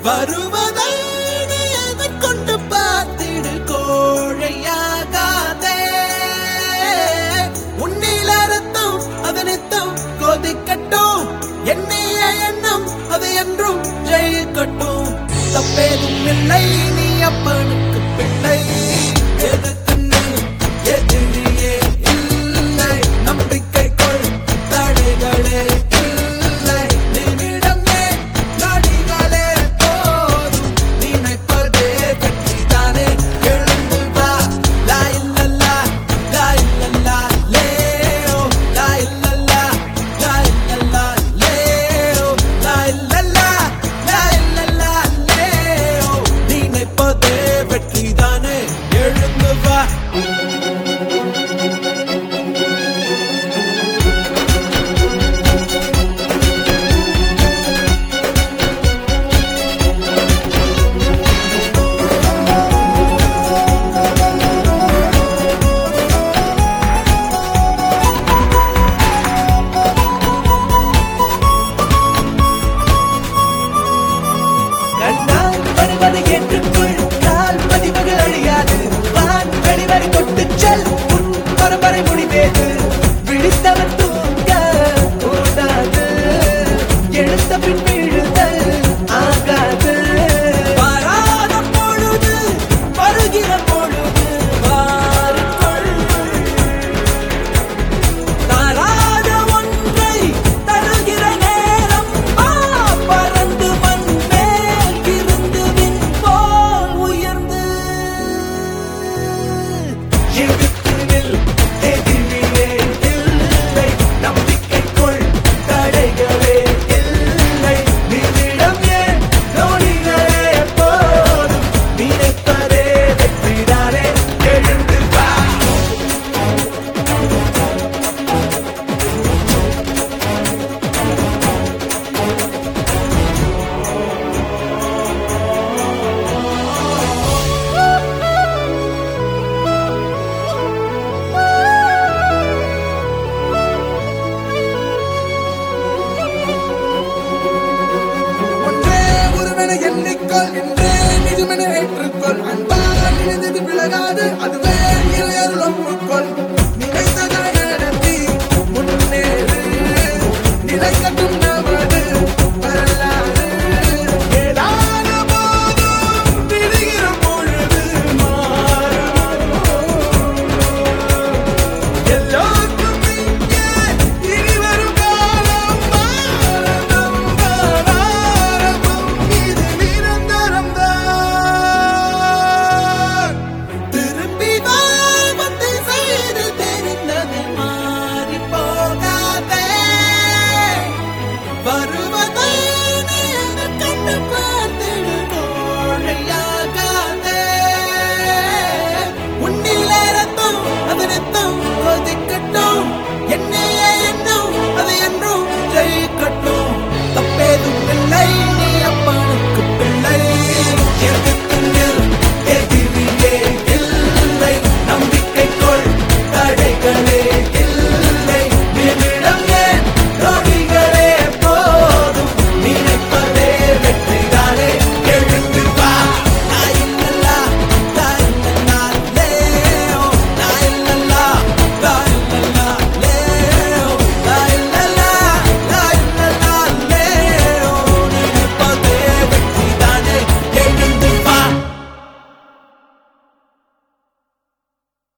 வருவதை நீ எதைக் கொண்டு பார்த்திடு கோழையாகாதே. உன்னில ரத்தம் அது நித்தம் கொதிக்கட்டும், எண்ணிய எண்ணம் அது என்றும் ஜெயிக்கட்டும். தப்பேதும் இல்லை, நீ அப்பனுக்கு பிள்ளை. எதுக்குன்னு எதிரியே இல்லை, நம்பிக்கைக்குள் தடைகளே இல்லை. நிமிடமே நொடிகளே போதும், நினைப்பதே வெற்றிதானே. எழுந்து வா, லா இல்லல்லா, லா இல்லல்லா லேயோ, லா இல்லல்லா, லா இல்லல்லா லேயோ, லா இல்லல்லா, லா இல்லல்லா லேயோ. நினைப்பதே வெற்றிதானே, எழுந்து வா. கண்ணால் வருவதை ஏற்றுக்கொள், கால் பதிவுகள் அழியாது. வான் வெளிவரை கொட்டுச் செல், உன் பரம்பரை முடிவேது.